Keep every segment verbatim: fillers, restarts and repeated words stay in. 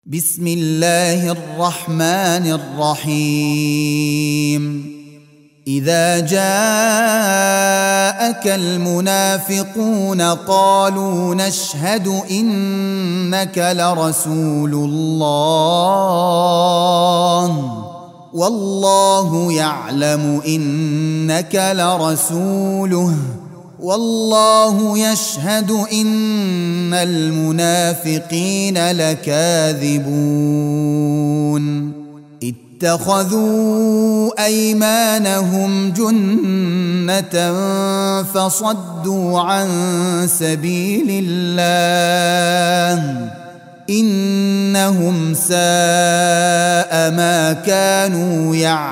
بسم الله الرحمن الرحيم إذا جاءك المنافقون قالوا نشهد إنك لرسول الله والله يعلم إنك لرسوله والله يشهد إن المنافقين لكاذبون اتخذوا أيمانهم جنة فصدوا عن سبيل الله إنهم ساء ما كانوا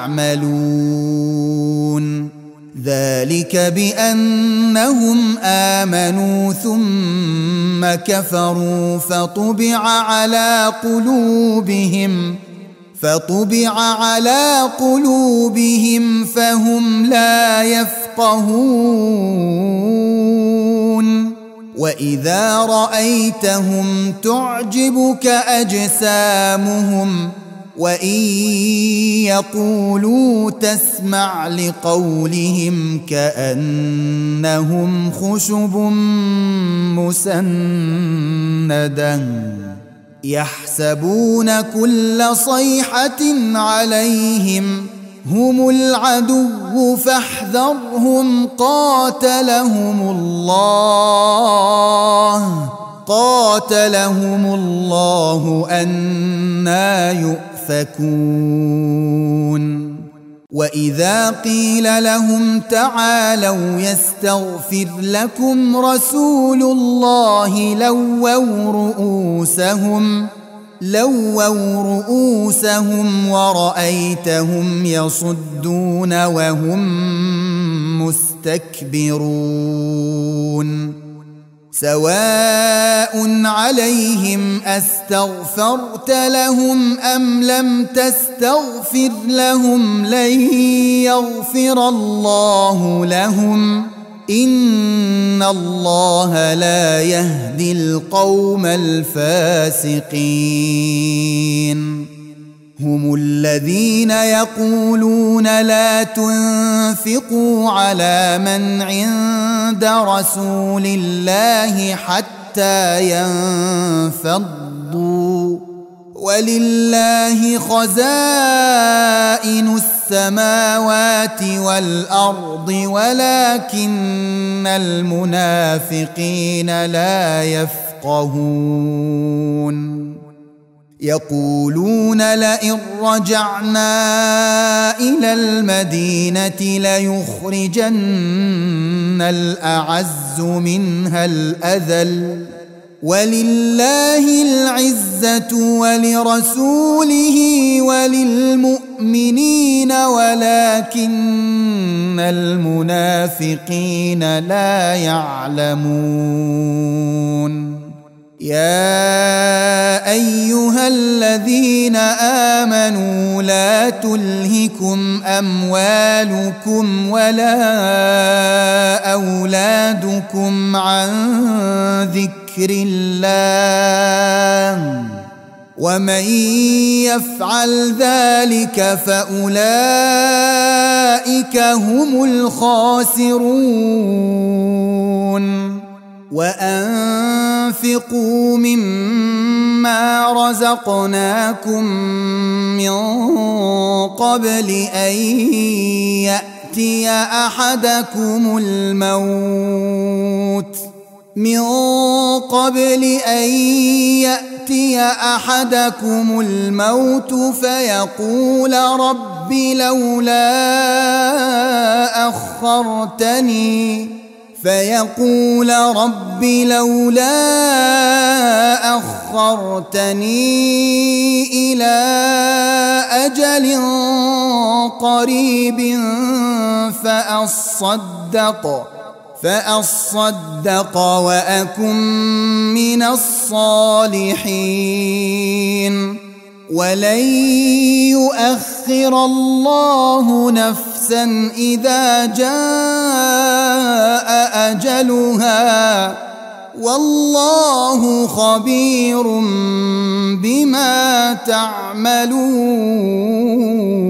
يعملون ذلك بأنهم آمنوا ثم كفروا فطبع على قلوبهم فطبع على قلوبهم فهم لا يفقهون وإذا رأيتهم تعجبك أجسامهم وإن يقولوا تسمع لقولهم كأنهم خشب مسندة يحسبون كل صيحة عليهم هم العدو فاحذرهم قاتلهم الله قاتلهم الله أنى يؤفكون وإذا قيل لهم تعالوا يستغفر لكم رسول الله لووا رؤوسهم لووا رؤوسهم ورأيتهم يصدون وهم مستكبرون سواء عليهم أستغفرت لهم أم لم تستغفر لهم لن يغفر الله لهم إن الله لا يهدي القوم الفاسقين هم الذين يقولون لا تنفقوا على من عند رسول الله حتى ينفضوا ولله خزائن السماوات والأرض ولكن المنافقين لا يفقهون يقولون لئن رجعنا إلى المدينة ليخرجن الأعز منها الأذل ولله العزة ولرسوله وللمؤمنين ولكن المنافقين لا يعلمون يا أيها الذين آمنوا لا تلهكم أموالكم ولا أولادكم عن ذكر الله ومن يفعل ذلك فأولئك هم الخاسرون وأنفقوا مما رزقناكم من قبل أن يأتي أحدكم الموت من قبل أن يأتي أحدكم الموت فيقول رب لولا أخرتني فيقول رب لولا أخرتني إلى أجل قريب فأصدق فأصدق وأكن من الصالحين ولن يؤخر الله نفسا إذا جاء أجلها والله خبير بما تعملون.